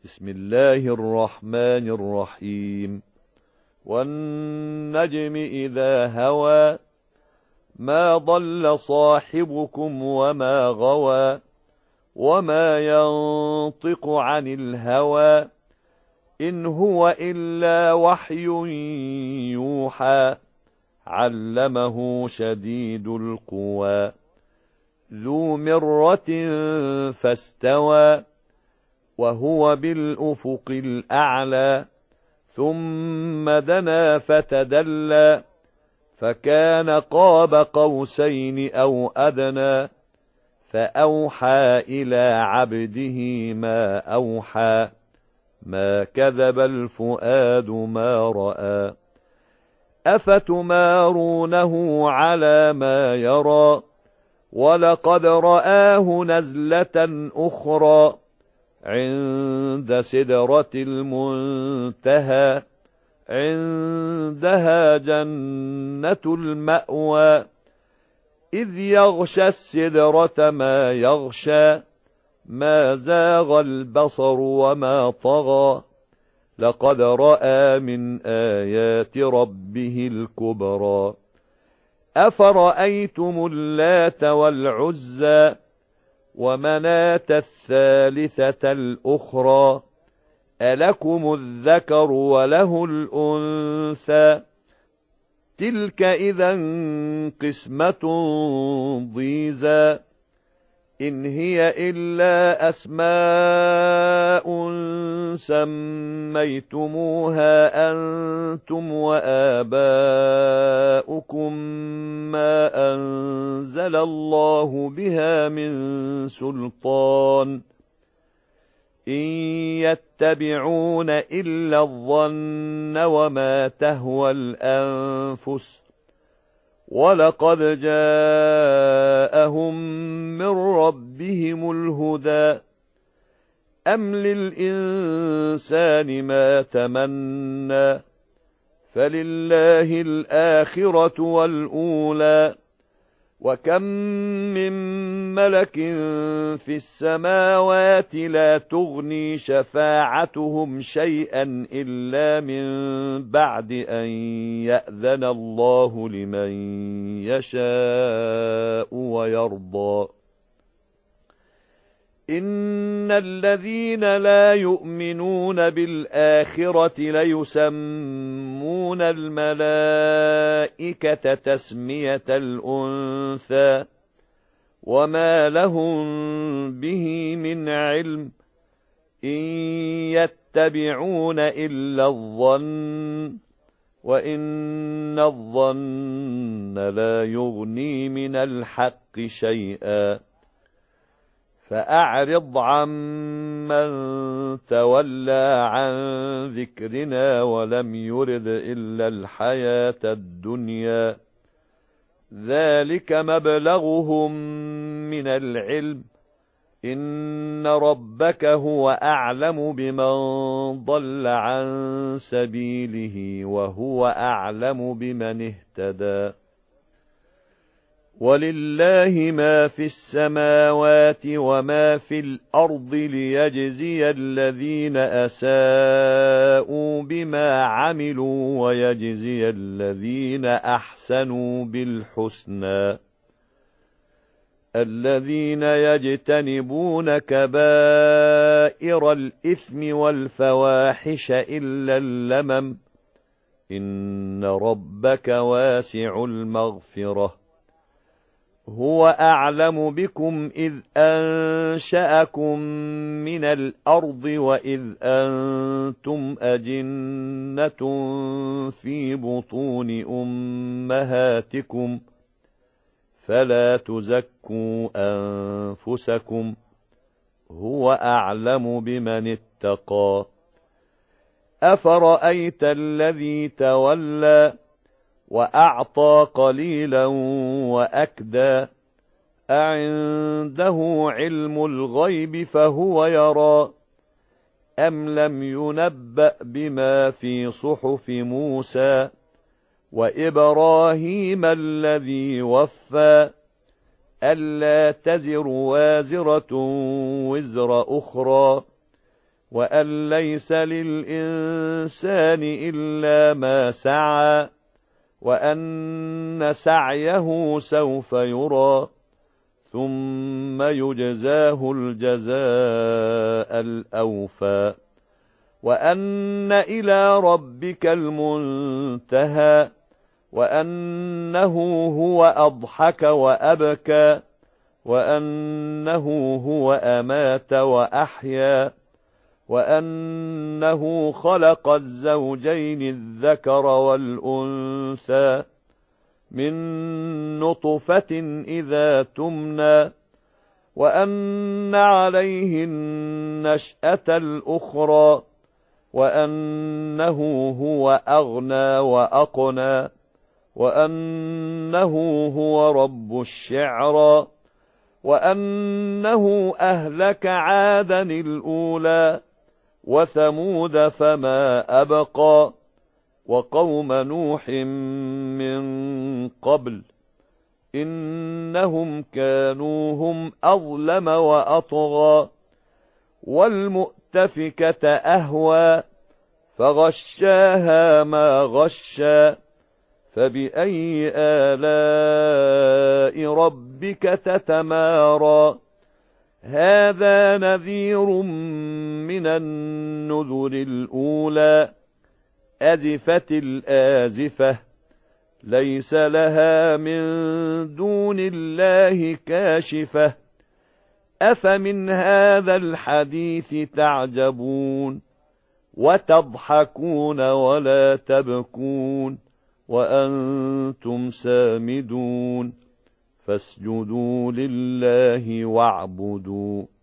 بسم الله الرحمن الرحيم والنجم إذا هوى ما ضل صاحبكم وما غوى وما ينطق عن الهوى إن هو إلا وحي يوحى علمه شديد القوى ذو مرة فاستوى وهو بالأفق الأعلى ثم دنا فتدلى فكان قاب قوسين أو أدنى فأوحى إلى عبده ما أوحى ما كذب الفؤاد ما رأى أفتمارونه على ما يرى ولقد رآه نزلة أخرى عند سدرة المنتهى عندها جنة المأوى إذ يغشى السدرة ما يغشى ما زاغ البصر وما طغى لقد رأى من آيات ربه الكبرى أفرأيتم اللات والعزى ومناة الثالثة الأخرى ألكم الذكر وله الأنثى تلك إذا قسمة ضيزى إن هي إلا أسماء سميتموها أنتم وآباؤكم ما أنزل الله بها من سلطان إن يتبعون إلا الظن وما تهوى الأنفس ولقد جاءهم من ربهم الهدى أم للإنسان ما تمنى فلله الآخرة والأولى وكم من ملك في السماوات لا تغني شفاعتهم شيئا إلا من بعد أن يأذن الله لمن يشاء ويرضى إن الذين لا يؤمنون بالآخرة ليسمون الملائكة تسمية الأنثى وما لهم به من علم إن يتبعون إلا الظن وإن الظن لا يغني من الحق شيئا فأعرض عمن تولى عن ذكرنا ولم يرد إلا الحياة الدنيا ذلك مبلغهم من العلم إن ربك هو أعلم بمن ضل عن سبيله وهو أعلم بمن اهتدى ولله ما في السماوات وما في الأرض ليجزي الذين أساءوا بما عملوا ويجزي الذين أحسنوا بالحسنى الذين يجتنبون كبائر الإثم والفواحش إلا اللمم إن ربك واسع المغفرة هو أعلم بكم إذ أنشأكم من الأرض وإذ أنتم أجنة في بطون أمهاتكم فلا تزكوا أنفسكم هو أعلم بمن اتقى أفرأيت الذي تولى وأعطى قليلا وأكدى أعنده علم الغيب فهو يرى أم لم ينبأ بما في صحف موسى وإبراهيم الذي وفى ألا تزر وازرة وزر أخرى وأن ليس للإنسان إلا ما سعى وأن سعيه سوف يرى ثم يجزاه الجزاء الأوفى وأن إلى ربك المنتهى وأنه هو أضحك وأبكى وأنه هو أمات وأحيا وأنه خلق الزوجين الذكر والأنثى من نطفة إذا تمنى وأن عليه النشأة الأخرى وأنه هو أغنى وأقنى وأنه هو رب الشعرى وأنه أهلك عادا الأولى وثمود فما أبقى وقوم نوح من قبل إنهم كانوا هم أظلم وأطغى والمؤتفكة أهوى فغشاها ما غشى فبأي آلاء ربك تتمارى هذا نذير من النذر الأولى أزفت الآزفة ليس لها من دون الله كاشفة أفمن هذا الحديث تعجبون وتضحكون ولا تبكون وأنتم سامدون فاسجدوا لله واعبدوا